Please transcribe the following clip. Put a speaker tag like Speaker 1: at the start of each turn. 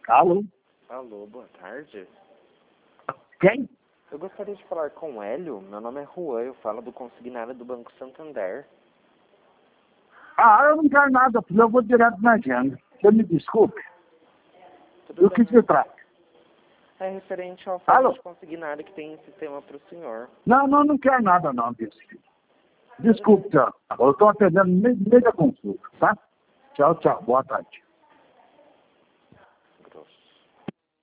Speaker 1: Alô?
Speaker 2: Alô, boa tarde.
Speaker 1: Quem?
Speaker 2: Eu gostaria de falar com o Hélio. Meu nome é Juan, eu falo do consignário do Banco Santander.
Speaker 1: Eu não quero nada, porque eu vou direto na agenda. Você me desculpe.
Speaker 2: Tudo
Speaker 1: Do
Speaker 2: bem?
Speaker 1: que se trata?
Speaker 2: É referente ao
Speaker 1: Alô?
Speaker 2: fato de consignário que tem em sistema para o senhor.
Speaker 1: Não quero nada não, desse filho. Desculpe, tchau. Eu estou atendendo no meio da consulta, tá? Tchau, boa tarde.